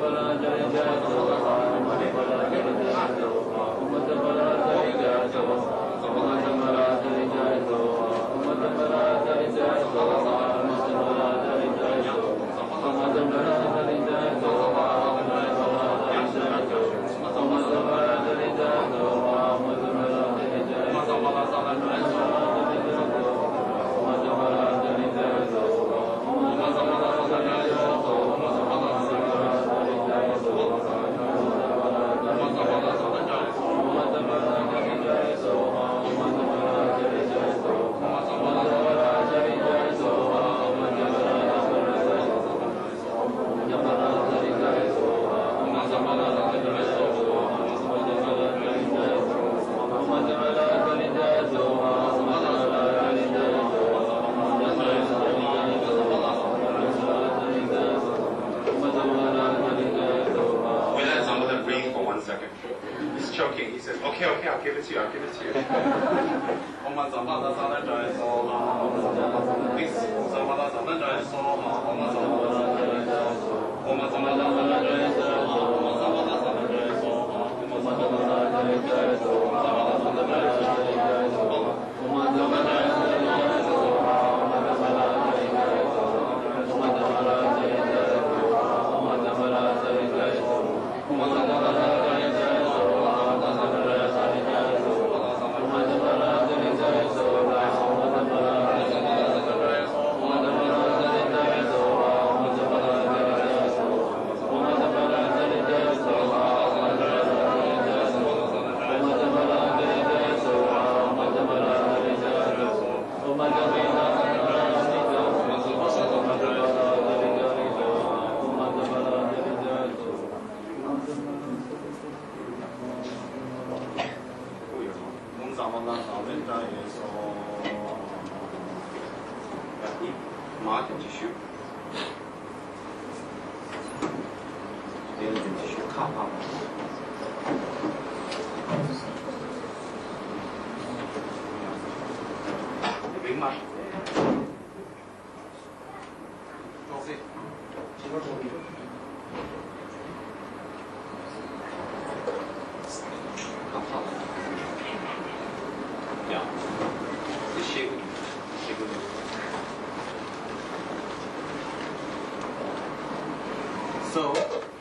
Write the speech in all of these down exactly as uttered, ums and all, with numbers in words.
So,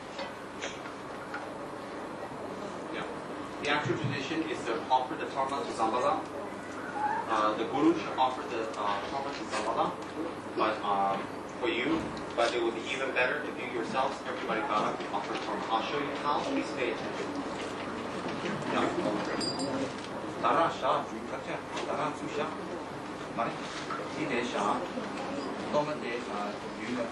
yeah, the actual tradition is to offer the torma to Zambala. Uh, the Guru should offer the uh, torma to Zambala, but uh, for you, but it would be even better if you yourselves, everybody got up and offered torma. I'll show you how. Please pay attention. Yeah. Dara Shah, Dara Susha, Mari, Ide Shah, Toma de Yuna.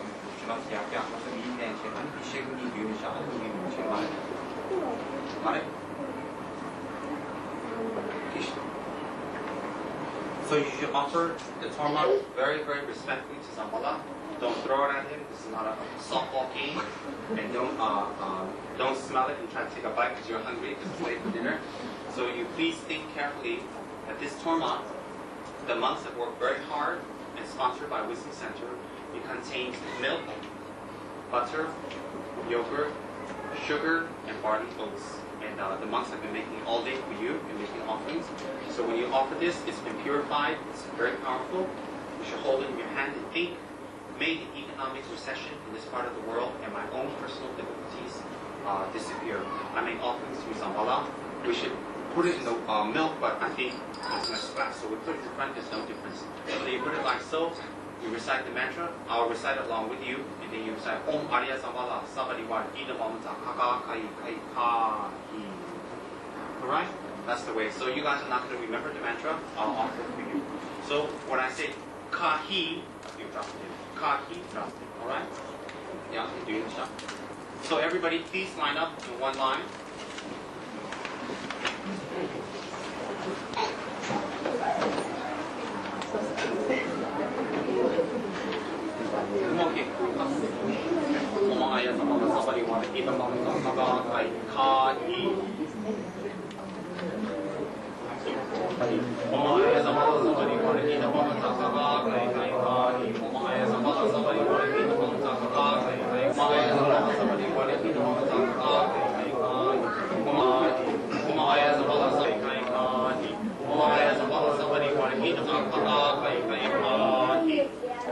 So you should offer the torma very, very respectfully to Zambala. Don't throw it at him. This is not a softball game. And don't uh, uh, don't smell it and try to take a bite because you're hungry because it's late for dinner. So you please think carefully that this torma, the monks have worked very hard and sponsored by Wisdom Center. It contains milk, butter, yogurt, sugar, and barley oats. And uh, the monks have been making it all day for you and making offerings. So when you offer this, it's been purified. It's very powerful. You should hold it in your hand and think, may the economic recession in this part of the world and my own personal difficulties uh, disappear. I make offerings to Zambala. We should put it in the uh, milk, but I think it's going to splash. So we put it in front, there's no difference. So you put it like so. You recite the mantra, I'll recite it along with you, and then you recite Om Arya Zambala Sabadi Wa Ida Mamata Kaka Kai Kai Ka Hi. Alright? That's the way. So you guys are not going to remember the mantra, I'll offer it for you. So when I say Ka Hi, you drop it in. Ka Hi, drop it. Alright? Yeah, you're doing the shot. So everybody please line up in one line. Okay. Om Arya Zambala Sabadi Wa Ida Mamata Kaka Kai Ka Hi. Om Arya Zambala Sabadi Wa Ida Mamata Kaka Kai Kai Ka Hi. Om Arya Zambala Sabadi Wa Ida Mamata Kaka Kai Kai Ka Hi. Om Arya Zambala Sabadi Wa Ida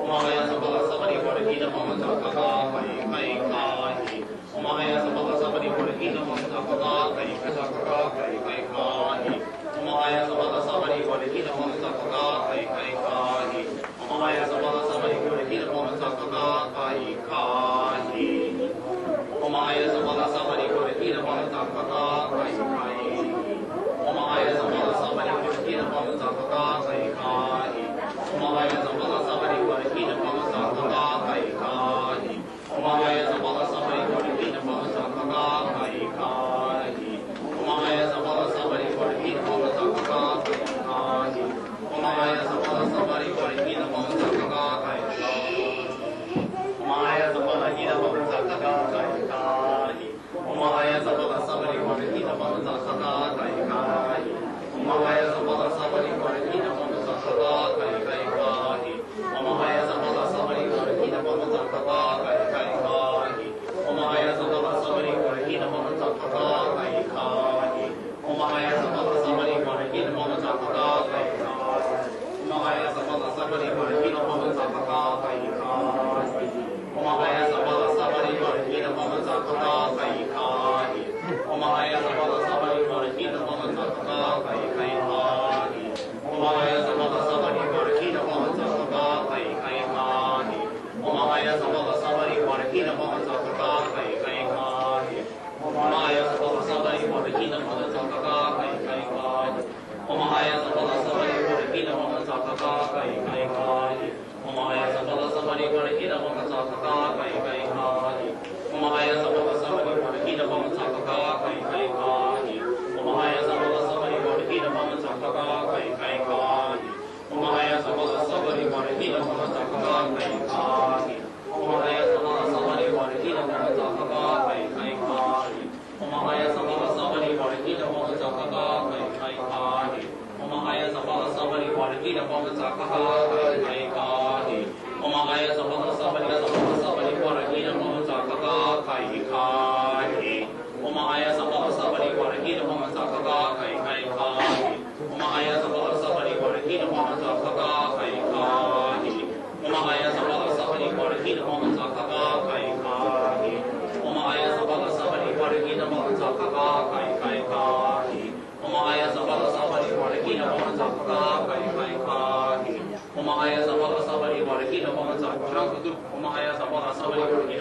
Omaya Sabala Sabari Warakina Mamataka Kai Kai Kai Omaya Sabala Sabari Warakina Mamataka Kai Kai Kai Kai Kai Omaya Sabala Sabari Warakina Mamataka Kai Kai Kai Omaya Sabala Sabari Warakina Mamataka Kai Kai Omaya Sabala Sabari Warakina Mamataka Kai Kai Omaya Sabala Sabari Warakina Mamataka Kai Kai Omaya Sabala Sabari Warakina Mamataka Kai Kai Omaya Sabala Sabari Warakina Mamataka Kai Kai Omaya Sabala Sabari Warakina Mamataka Kai Kai Omaya Sabala Sabari Warakina Mamataka Kai Kai Omaya Sabala Hina Mamataka Kai Kai Omaya Sabala Sabari Warakina Mamataka Kai Kai Omaya Sabala Sabari Warakina Mamataka Kai Kai Kai Omaya Sabala Sabari Warakina Mamataka Kai Kai Kai Omaya Sabala Sabari Warakina Mamataka Kai Kai Omaya Sabala Sabari Warakina Mamataka Kai Kai Omaya Sabala Sabari Warakina Mamataka Kai Kai Omaya Sabala Sabari Warakina Mamataka Kai Kai Omaya Sabala Sabari Warakina Mamataka Kai Kai Kai Omaya Sabala Sabari Warakina Mamataka Kai Kai Kai Omaya Sabala Sabari Warakina Mamataka Kai Kai Kai Omaya Sabala Sabari Warakina Mamataka Kai Kai Kai Omaya Sabala Sabari Warakina Mamataka Kai Kai Kai Omaya Sabala Sabari Warakina Mamataka Kai Kai Kai Omaya Sabala Sabari Warakina Mamataka Kai Kai Kai Omaya Sabala Sabari Warakina Mamataka Kai Kai Kai Omaya Sabala Sabari Warakina Mamataka Kai Kai Omaya Sabala Sabari Warakina Mamataka Kai Kai Kai Omaya Sabala Sabari Warakina Mamataka Kai Kai Kai Omaya Sabala Sabari Warakina Mamataka Kai Kai Kai Omaya Sabala Sabari Sabala Sabari Warakina Mamataka Kai Kai Omaya Sabala Sabari Warakina Mamataka Kai Kai Kai Omaya Sabala Sabari Warakina Mamataka Kai Kai Omaya Sabala Sabari Warakina Mamataka Kai Kai Omaya Sabala Sabari Warakina Mamataka Kai Kai Kai Omaya Sabala Sabari Warakina Mamataka Kai Kai Kai Omaya Sabala Sabari Warakina Mamataka Omaya Sabala Sabari Warakina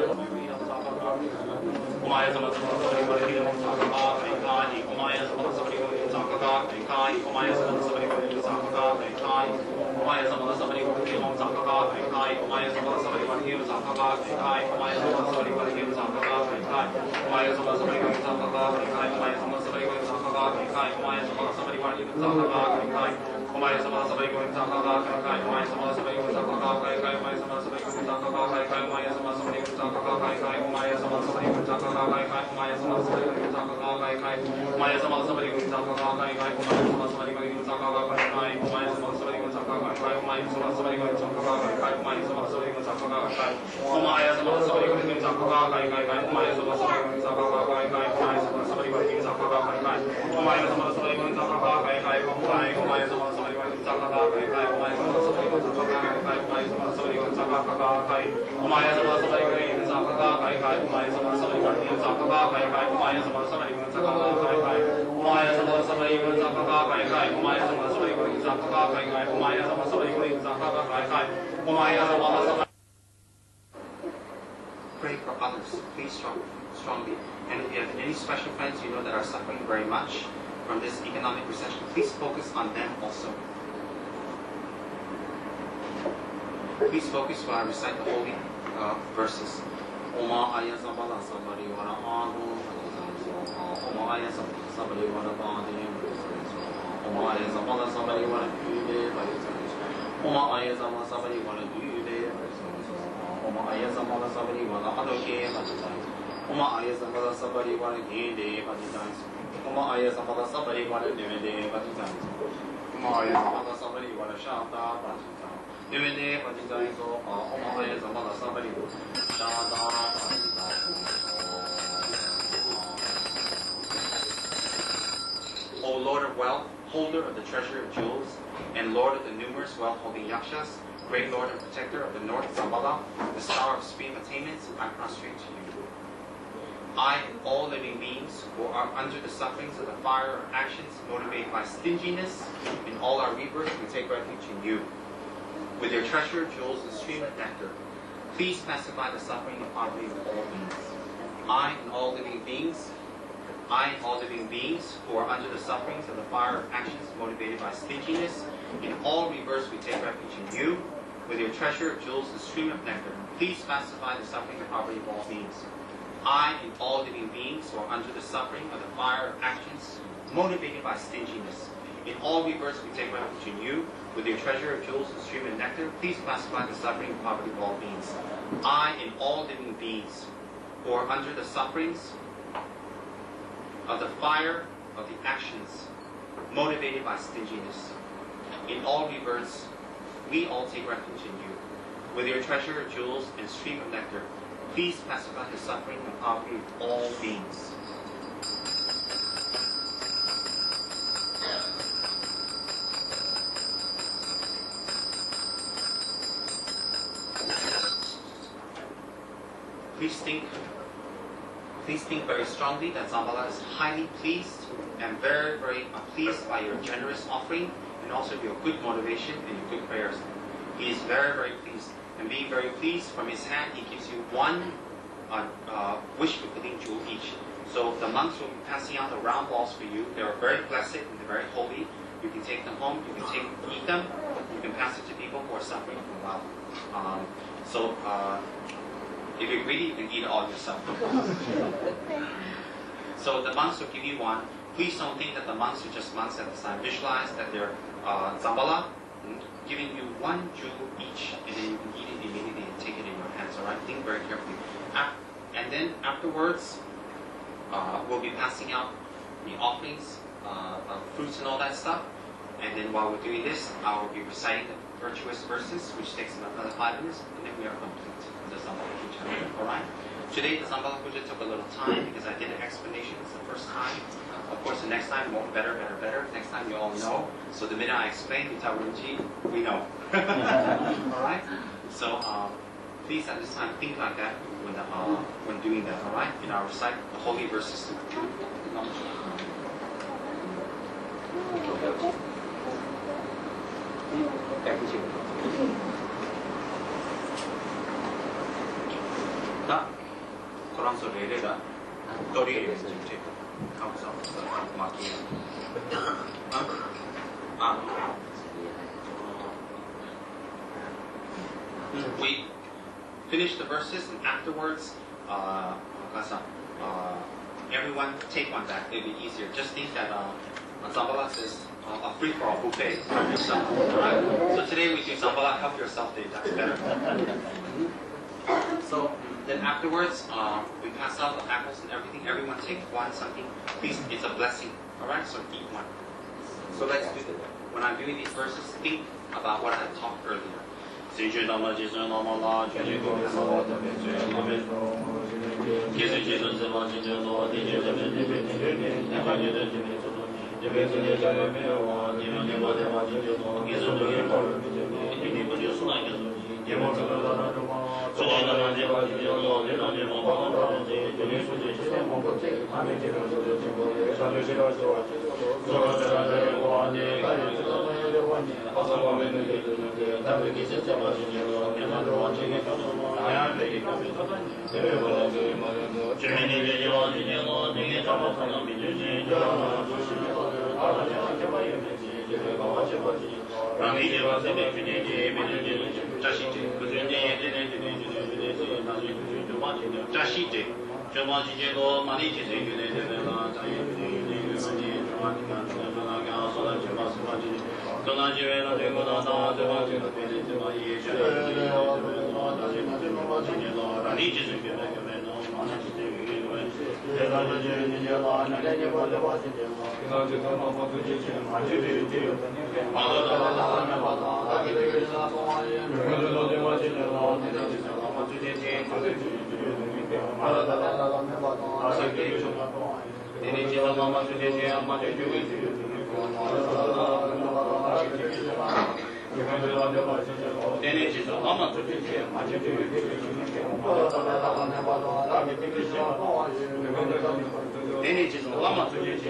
Omaya Sabala Sabari Warakina Mamataka Kai Kai Omaya Sabala Sabari Warakina Mamataka Kai Kai Omaya Sabala Sabari Warakina Mamataka Kai Kai Omaya Sabala Sabari Warakina Mamataka Kai Kai Omaya Sabala Sabari Warakina Mamataka Kai Kai Omaya Sabala Sabari Warakina Mamataka Kai Kai Omaya Sabala Sabari Warakina Mamataka Kai Kai Omaya Sabala Sabari Warakina Mamataka Kai Kai Omaya Sabala Sabari Warakina Mamataka Kai Kai Omaya Sabala Sabari Warakina Mamataka Kai Kai Omaya Sabala Sabari Warakina Mamataka Kai Kai Omaya Sabala Sabari Warakina Mamataka Kai Kai Omaya Sabala Sabari Warakina Mamataka Kai Kai Omaya Sabala Sabari Warakina Mamataka Kai Kai Omaya Sabala Sabari Warakina Mamataka Kai Kai Omaya Sabala Sabari Warakina Mamataka Kai Kai Omaya Sabala Sabari Warakina Mamataka Kai Kai Omaya Sabala Sabari Warakina Mamataka Kai Kai Omaya Sabala Sabari Warakina Mamataka Kai Kai Omaya Sabala Sabari Warakina Mamataka Kai Kai Omaya Sabala Sabari Warakina Mamataka Kai Kai Omaya Sabala Sabari Warakina Mamataka Kai Kai Omaya Sabala Sabari Warakina Mamataka Kai Kai Omaya Sabala Sabari Warakina Mamataka Kai Kai Omaya Sabala Sabari Warakina Mamataka Kai Kai Omaya Sabala Sabari Warakina Mamataka Kai Kai Omaya Sabala Sabari Warakina Mamataka Kai Kai Omaya Sabala Sabari Warakina Mamataka Kai Kai Omaya Sabala Sabari Warakina Mamataka Kai Kai Omaya Sabala Sabari Warakina Mamataka Kai Kai Omaya Sabala Sabari Warakina Mamataka Kai Kai Omaya Sabala Sabari Warakina Mamataka Kai Kai Omaya Sabala Sabari Warakina Mamataka Kai Kai Omaya Sabala Sabari Pray for others, please strong, strongly. And if you have any special friends you know that are suffering very much from this economic recession, please focus on them also. Please focus while I recite the holy uh, verses. Oma aya sabala sabari wara adu Oma aya sabala sabari wara badi Oma aya sabala sabari wara yude Oma aya sabala sabari wara yude Oma aya sabala sabari wara adoke Oma aya sabala sabari wara yude Oma aya sabala sabari wara yude Oma aya sabala sabari wara shata Devene Pajitaiso, Omahaya Zamala Sabari, Shada O Lord of wealth, holder of the treasure of jewels, and Lord of the numerous wealth-holding yakshas, Great Lord and Protector of the North, Zambala, the Star of Supreme Attainments, I prostrate to you. I and all living beings who are under the sufferings of the fire of actions motivated by stinginess, in all our rebirths we take refuge in you. With your treasure, jewels, and stream of nectar, please pacify the suffering and poverty of all beings. I and all living beings, I and all living beings who are under the sufferings of the fire of actions motivated by stinginess, in all rebirths we take refuge in you. With your treasure, jewels, and stream of nectar, please pacify the suffering and poverty of all beings. I and all living beings who are under the suffering of the fire of actions motivated by stinginess, in all rebirths we take refuge in you. With your treasure of jewels and stream of nectar, please pacify the suffering and poverty of all beings. I and all living beings who are under the sufferings of the fire of the actions motivated by stinginess, in all rebirths we all take refuge in you. With your treasure of jewels and stream of nectar, please pacify the suffering and poverty of all beings. Please think, please think very strongly that Zambala is highly pleased and very, very uh, pleased by your generous offering and also your good motivation and your good prayers. He is very, very pleased. And being very pleased, from his hand he gives you one uh, uh, wish-fulfilling jewel each. So the monks will be passing out the round balls for you. They are very blessed and they're very holy. You can take them home, you can take, eat them, you can pass it to people who are suffering from wealth. Um, so uh, if you're greedy, you can eat it all yourself. So the monks will give you one. Please don't think that the monks are just monks at the time. Visualize that they're uh, Zambala, giving you one jewel each, and then you can eat it immediately and take it in your hands, alright? Think very carefully. And then afterwards, uh, we'll be passing out the offerings, uh, of fruits and all that stuff. And then while we're doing this, I will be reciting the virtuous verses, which takes about another five minutes, and then we are complete with the Zambala Puja. Alright? Today, the Zambala Puja took a little time because I did an explanation. It's the first time. Of course, the next time, more better, better, better. Next time, you all know. So the minute I explain, you tell Runji, we know. Alright? So, um, please at this time think like that when, uh, when doing that, alright? In our recite the holy verses. 나 그런 소리를 또리를 좀 하고서 막이 아 we finish the verses and afterwards uh, uh, everyone take one back. It'll be easier. Just think that uh, Zambala is uh, a free-for-all buffet. So, right? So today we do Zambala Help Yourself Day. That's better. So then afterwards, uh, we pass out the apples and everything. Everyone take one something. Please, it's a blessing. Alright, so eat one. So let's do it. When I'm doing these verses, think about what I had talked earlier. 내내 지수 너무 좋지. 내내 지수 너무 좋지.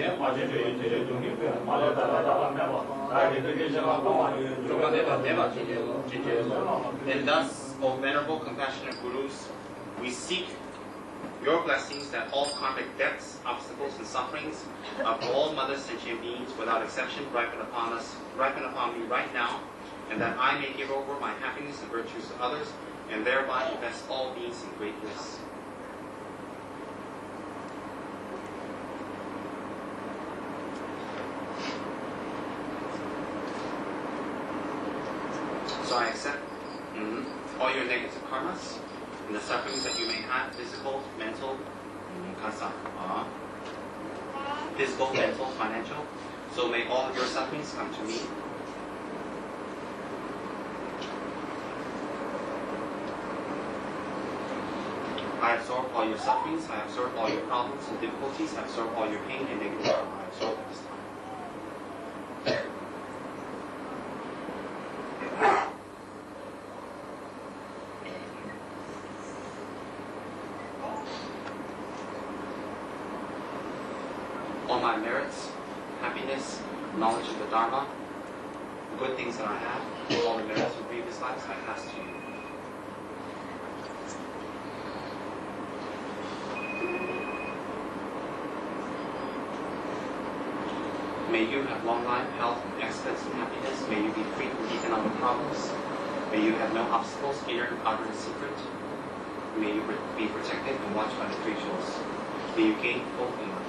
And thus, O venerable, compassionate gurus, we seek your blessings that all karmic debts, obstacles, and sufferings of all mother sentient beings, without exception, ripen upon us, ripen upon me right now, and that I may give over my happiness and virtues to others, and thereby invest all beings in great bliss. So I accept mm, all your negative karmas and the sufferings that you may have, physical, mental, kasa, uh, physical, mental, financial. So may all of your sufferings come to me. I absorb all your sufferings, I absorb all your problems and difficulties, I absorb all your pain and negative karma. I absorb it this time. All my merits, happiness, knowledge of the Dharma, good things that I have, all the merits of previous lives, I pass to you. May you have long life, health, excellence, and happiness. May you be free from economic problems. May you have no obstacles, inner and outer and secret. May you be protected and watched by the three jewels. May you gain full enlightenment.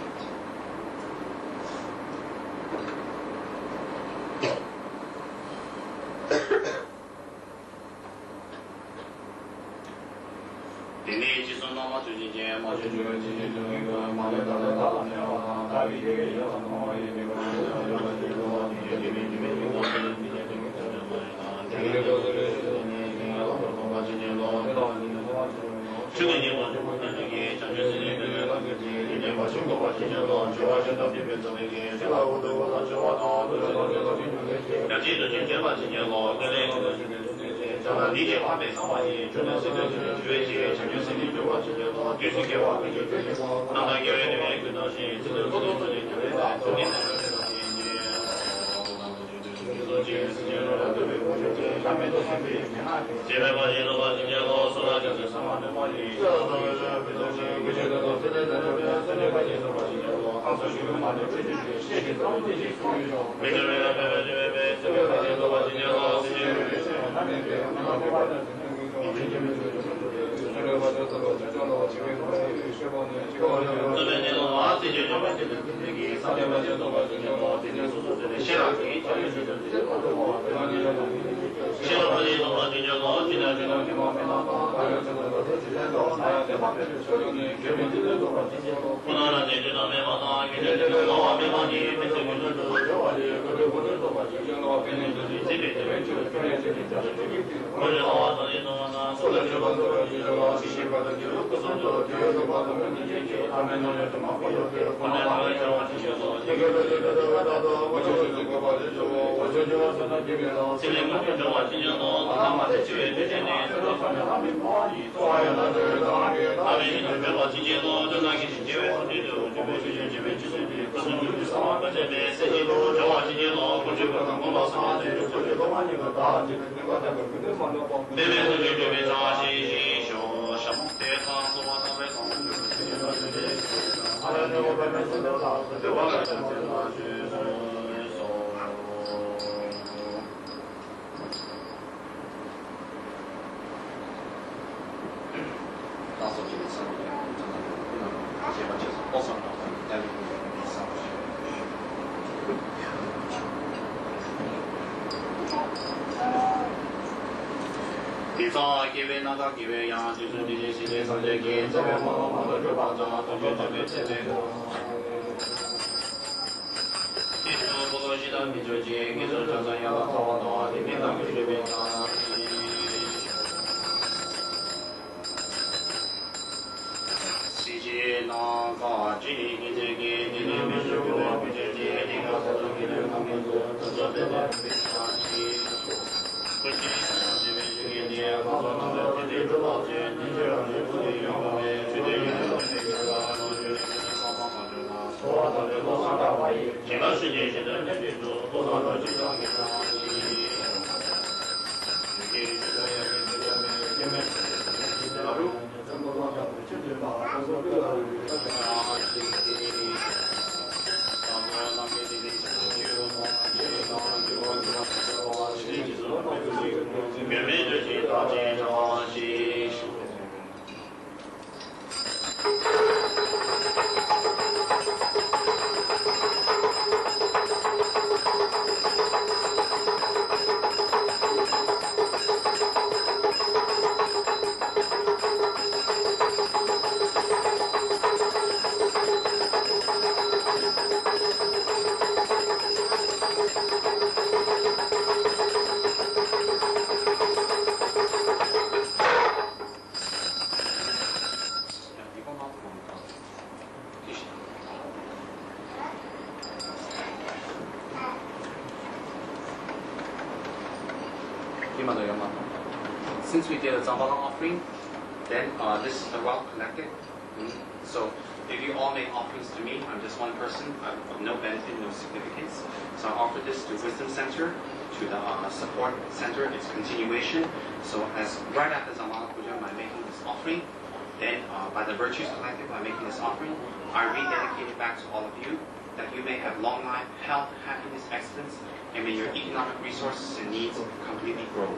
Since we did a Zambala offering, then uh, this is the wealth collected. Mm. So if you all make offerings to me, I'm just one person, I'm of no benefit, no significance. So I offer this to Wisdom Center, to the uh, support center, its continuation. So as right after Zambala Puja, I'm making this offering. Then uh, by the virtues collected by making this offering, I rededicate it back to all of you, that you may have long life, health, happiness, excellence, and may your economic resources and needs completely grow.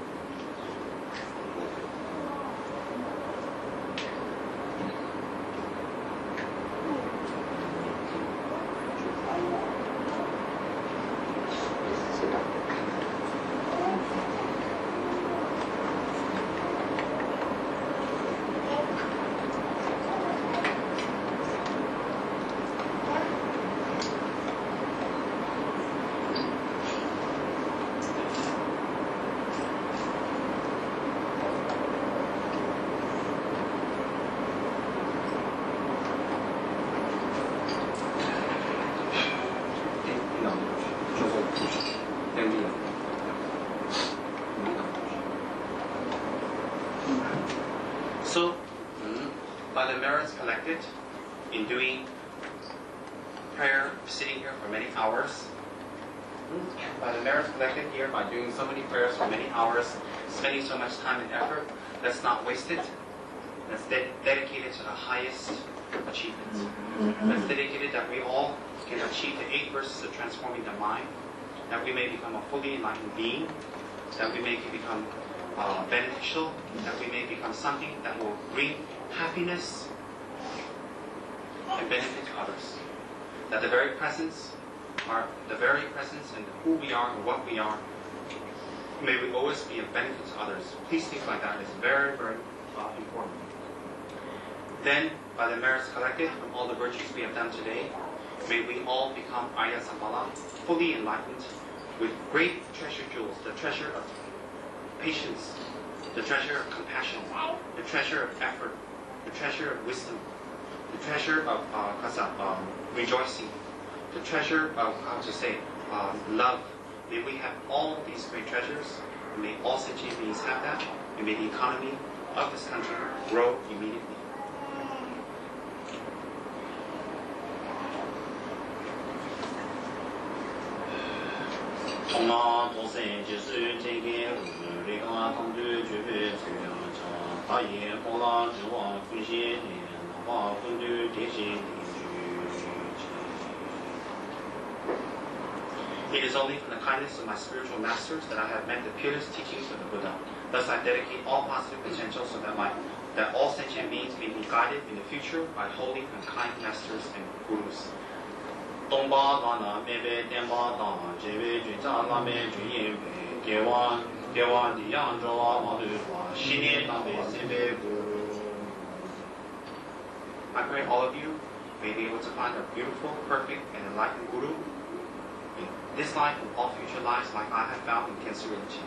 So, by the merits collected in doing prayer, sitting here for many hours, by the merits collected here by doing so many prayers for many hours, spending so much time and effort, that's not wasted, that's de dedicated to the highest achievements. That's dedicated that we all can achieve the eight verses of transforming the mind, that we may become a fully enlightened being, that we may become uh, beneficial, that we may become something that will bring happiness and benefit to others. That the very presence, are the very presence and who we are and what we are, may we always be of benefit to others. Please think like that. It's very, very uh, important. Then, by the merits collected from all the virtues we have done today, may we all become Arya Zambala, fully enlightened, with great treasure jewels, the treasure of patience, the treasure of compassion, the treasure of effort, the treasure of wisdom, the treasure of uh, um, rejoicing, the treasure of, how to say, um, love. May we have all of these great treasures, and may all sentient beings have that, and may the economy of this country grow immediately. It is only from the kindness of my spiritual masters that I have met the purest teachings of the Buddha. Thus I dedicate all positive potential so that my that all sentient beings may be guided in the future by holy and kind masters and gurus. I pray all of you may be able to find a beautiful, perfect, and enlightened guru in this life and all future lives like I have found in Khensu Rinpoche.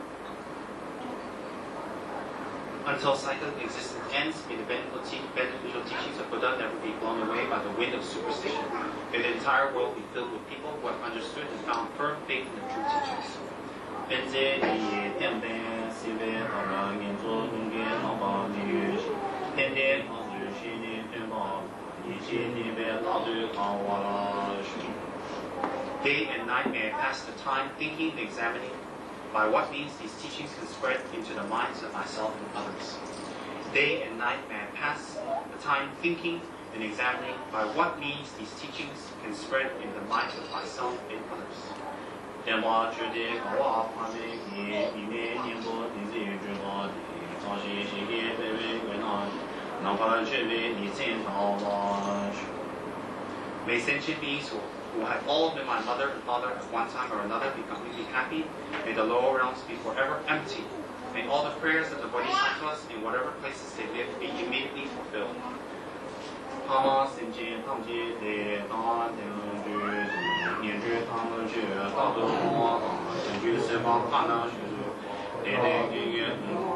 Until cyclic existence ends, may the beneficial teachings of Buddha never be blown away by the wind of superstition. May the entire world be filled with people who have understood and found firm faith in the true teachings. 本节以电灯西北当然民族中间老板的语天天抗日西的对报以及你别大队抗我了 Day and night may I pass the time thinking and examining by what means these teachings can spread into the minds of myself and others. Day and night may I pass the time thinking and examining by what means these teachings can spread in the minds of myself and others. 电报取的高瓦发明的里面年度的最最高的早些些的北北归纳哪怕却为你见到了 May sentient beings who, who have all been my mother and father at one time or another be completely happy. May the lower realms be forever empty. May all the prayers of the bodhisattvas in whatever places they live be immediately fulfilled. 他们生前他们的大定居念住他们去大都我定居十方大能学对对对对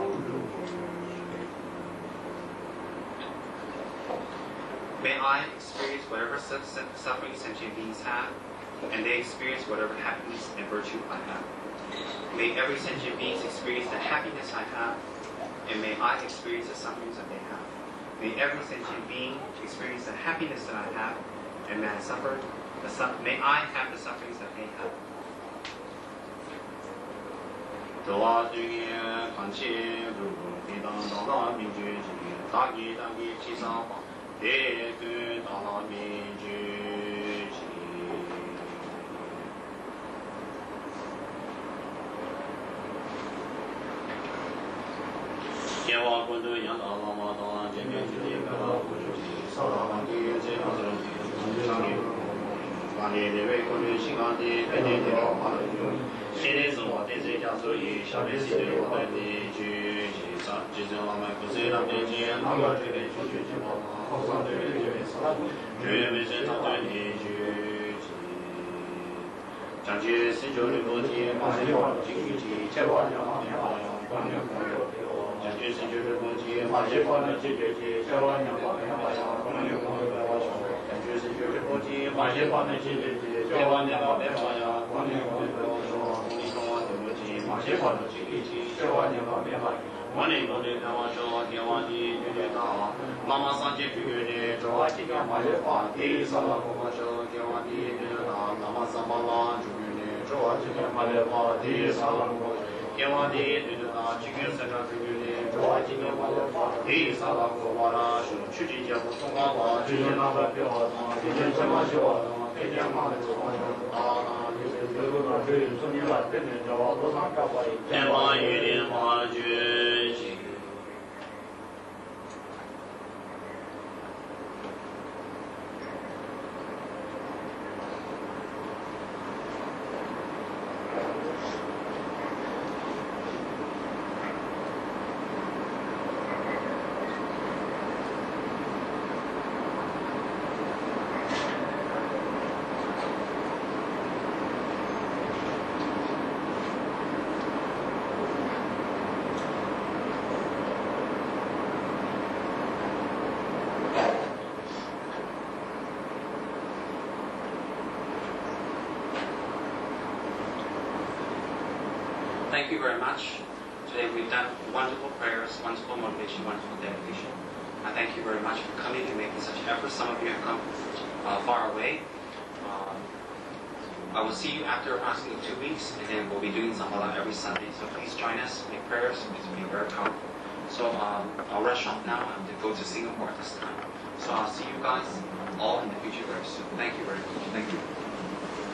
May I experience whatever suffering sentient beings have, and they experience whatever happiness and virtue I have. May every sentient being experience the happiness I have, and may I experience the sufferings that they have. May every sentient being experience the happiness that I have, and may I suffer the su may I have the sufferings that they have. 这话对于看起如果非当当当民主主义，大吉大吉七上方。 대그大民主主义。天王滚度扬大老马当见面之地，格拉不主义，少拉满地这样子的上面，把你的为滚度新干的本地的老马，现在是我的这家所以下面是对我的的主义上，即将我们不是那边见那个这边出去去嘛。 绝没是他对你举起，将军是九里多天，马是六经举起，千万两年八两光年光有。将军是九里多天，马是光年几举起，千万两光年八两光年光有我求。将军是九里多天，马是光年几举起，千万两光年八两光年光有我求。公里中华对不起，马是光年几举起，千万两光年八两。 我那个的天王说，天王的对对大，妈妈上街去的，这话今天马些话，第三个我们说天王的对对大，妈妈上班啦，去的，这话今天马些话，第三个我天王的对对大，今天身上去的，这话今天马些话，第三个我话啦，是去的节目中华话，今天那个表达，今天什么些话，今天马些话，啊，就是这个那这说你来这边叫我多少个话，天王与莲花绝。 Thank you very much. Today we've done wonderful prayers, wonderful motivation, wonderful dedication. I thank you very much for coming and making such efforts. Some of you have come uh, far away. Um, I will see you after approximately two weeks, and then we'll be doing Zambala every Sunday. So please join us, make prayers. It's going to be very powerful. So um, I'll rush off now and to go to Singapore at this time. So I'll see you guys all in the future very soon. Thank you very much. Thank you.